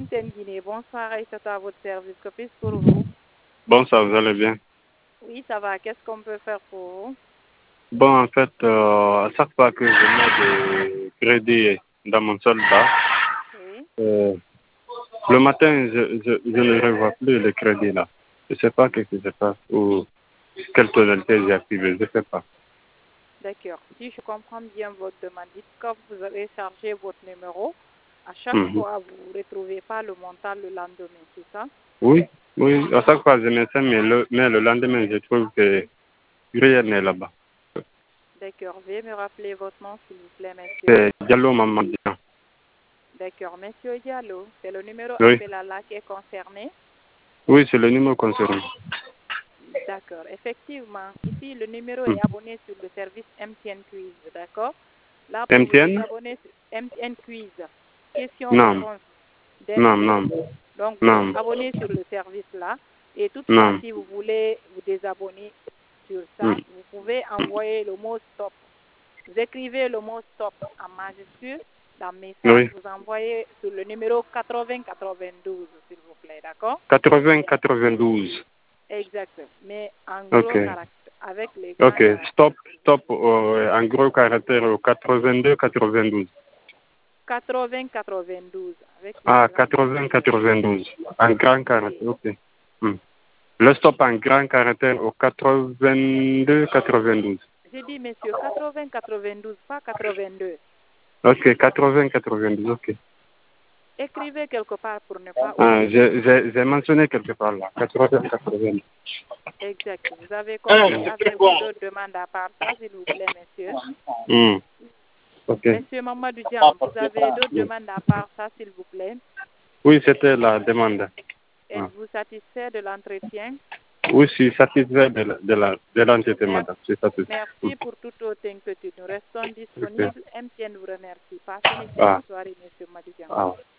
MTN Guinée, bonsoir, c'est à votre service. Que puis-je pour vous? Bonsoir, vous allez bien? Oui, ça va. Qu'est-ce qu'on peut faire pour vous? Bon, en fait, à chaque fois que je mets des crédits dans mon soldat, Oui. le matin, je ne revois plus les crédits là. Je ne sais pas ce qui se passe ou quelle tonalité j'ai activée, je ne sais pas. D'accord. Si je comprends bien votre demande, dites quand vous avez chargé votre numéro, à chaque fois, vous ne retrouvez pas le montant le lendemain, c'est ça? Oui, oui. À chaque fois, je mets ça, mais le lendemain, je trouve que rien n'est là-bas. D'accord. Veuillez me rappeler votre nom, s'il vous plaît, monsieur. C'est Diallo Mamadien. D'accord. Monsieur Diallo, c'est le numéro Oui. appel à la qui est concerné? Oui, c'est le numéro concerné. D'accord. Effectivement, ici, le numéro est abonné sur le service MTN Quiz, d'accord? Là, pour vous MTN? abonner sur MTN Quiz, Non, question-réponse non, d'MTN. non, Donc, vous êtes non, abonné sur le service-là. Et toutefois, non. si vous voulez vous désabonner sur ça, vous pouvez envoyer le mot stop. Vous écrivez le mot stop en majuscule dans le message. Oui. Vous envoyez sur le numéro 8092, s'il vous plaît, d'accord? 80-92. Exact. Mais en Ok. gros caractère, avec les grands Ok. caractères. Stop en gros caractère au 82-92. 8092 avec les Ah, grands 80-92. En grand caractère, ok. Le stop en grand caractère au 82-92. J'ai dit, monsieur, 8092, pas 82. Ok, 80-92, ok. Écrivez quelque part pour ne pas Ah, oublier. j'ai mentionné quelque part là. 80-92. Exact. Vous avez compris. Avez-vous d'autres demandes à part ça, s'il vous plaît, monsieur? Ok. Monsieur Mamadou Diam, vous avez d'autres demandes à part ça, s'il vous plaît? Oui, c'était la demande. Êtes-vous satisfait de l'entretien? Oui, je suis satisfait de l'entité, madame. Je suis satisfait. Merci pour toute autre inquiétude. Nous restons Ok. disponibles. MTN vous remercie. Passez une excellente soirée, monsieur Mamadou Diam.